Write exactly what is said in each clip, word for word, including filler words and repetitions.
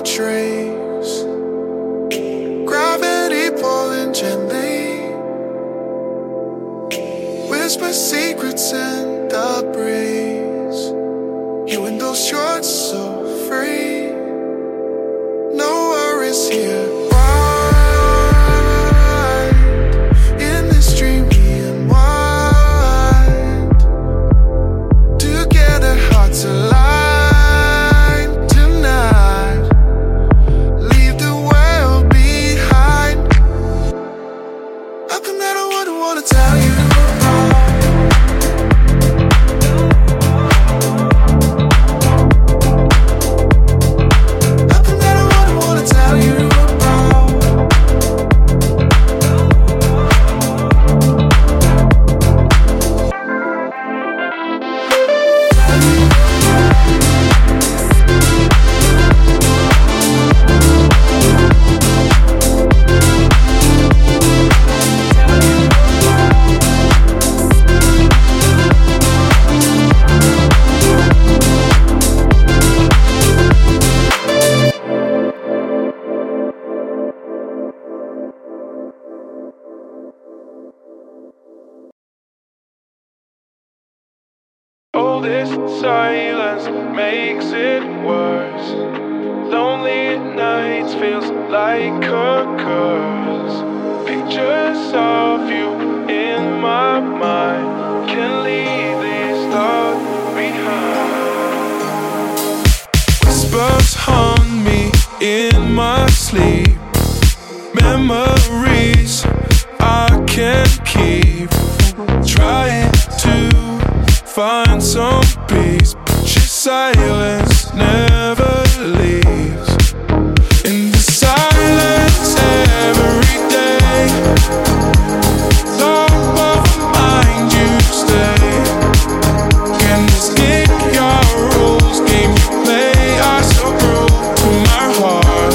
trace. Gravity pulling gently. Whisper secrets in the breeze. You in those shorts so free. No worries here. This silence makes it worse. Lonely nights feels like a curse. Pictures of you in my mind can't leave these thoughts behind. Whispers haunt me in my sleep. Memories I can't keep. Trying to find some peace, but your silence never leaves. In the silence every day, top of mind you stay. Can escape your rules, game you play are so cruel to my heart.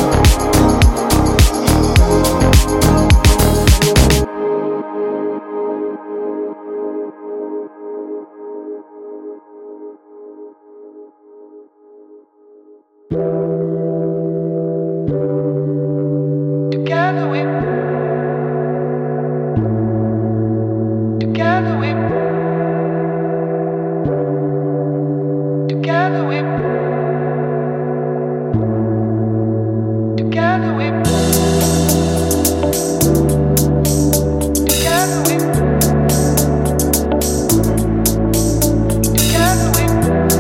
Together we, together we, together we, together we, together we, together we,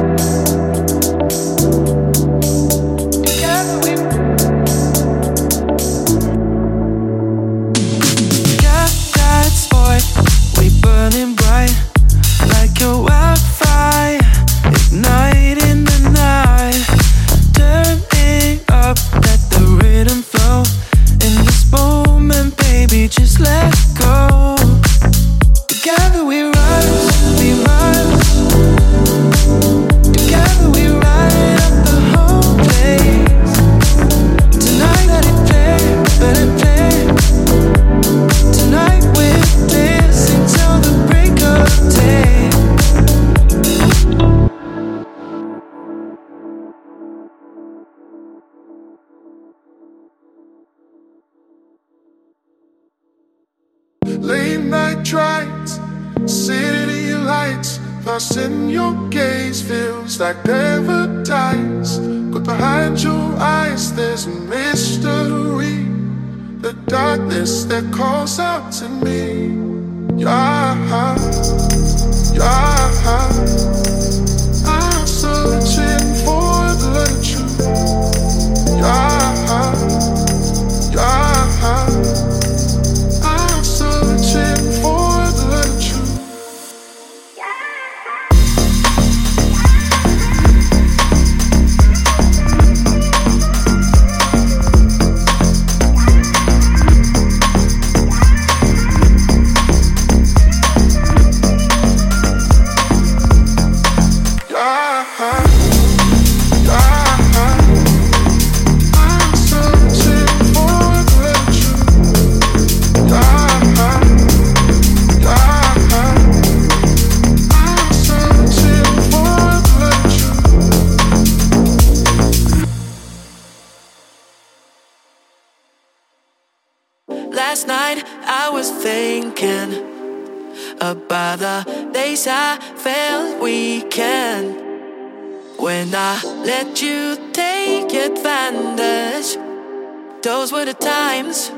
together we. Burning bright like a wildfire, igniting the night, turning up, let the rhythm flow. In this moment, baby, just let go. Together we rise, we rise. Together we ride up the whole place. Tonight let it play, let it play. Tonight we're dancing till the break of day. Late night drives, city lights, lost in your gaze, feels like paradise. But behind your eyes there's a mystery, the darkness that calls out to me. Your heart, your heart, I'm searching for the truth. Your heart, your heart, I'm searching for the truth. last night I was thinking about the days I felt weekend when I let you take advantage. Those were the times